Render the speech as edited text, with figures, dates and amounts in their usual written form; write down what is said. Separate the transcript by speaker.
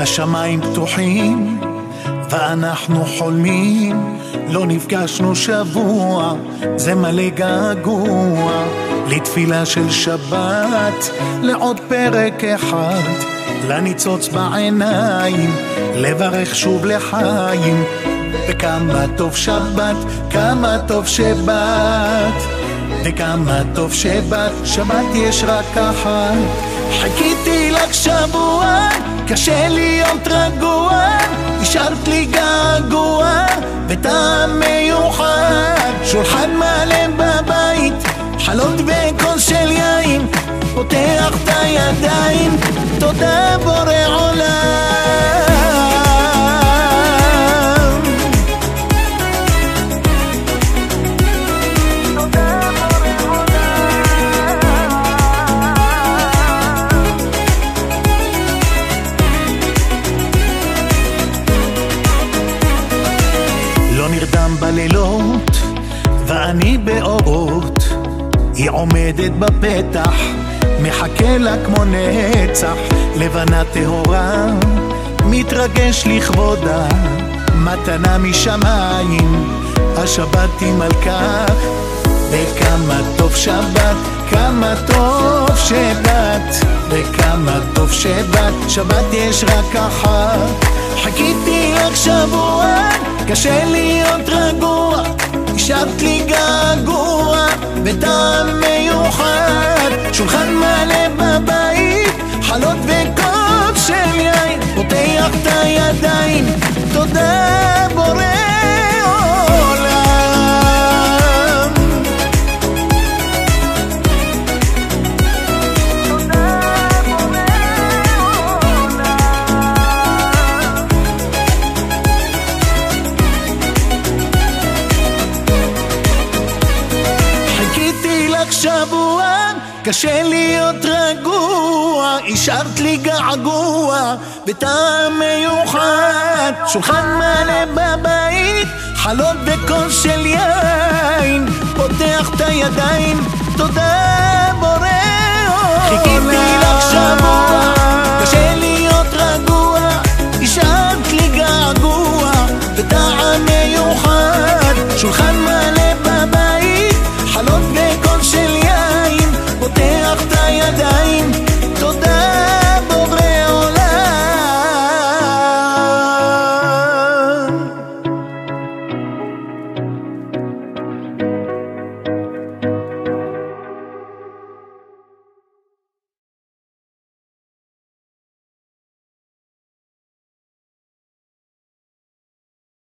Speaker 1: השמיים פתוחים ואנחנו חולמים, לא נפגשנו שבוע, זה מלא געגוע לתפילה של שבת, לעוד פרק אחד, לניצוץ בעיניים, לברך שוב לחיים. וכמה טוב שבת, כמה טוב שבאת, וכמה טוב שבאת, שבת יש רק אחת. חיכיתי לך שבוע, קשה להיות רגוע, השארת לי געגוע וטעם מיוחד. שולחן מלא בבית, חלות וכוס של יין, פותח את הידיים, תודה בורא עולם. לא נרדם בלילות ואני באורות, היא עומדת בפתח, מחכה לה כמו נצח, לבנה טהורה, מתרגש לכבודה, מתנה משמיים, השבת היא מלכה. וכמה טוב שבת, כמה טוב שבת, וכמה טוב שבת, שבת יש רק אחת. חיכיתי לך שבוע, קשה להיות רגוע, השארת לי געגוע וטעם מיוחד. שולחן מלא בבית, חלות וכוס של יין, פותח את הידיים, תודה בורא עולם. שבוע, קשה להיות רגוע, השארת לי געגוע וטעם מיוחד. שולחן מלא בבית, חלות וכוס של יין, פותח את הידיים, תודה בורא עולם. חיכיתי לך שבוע,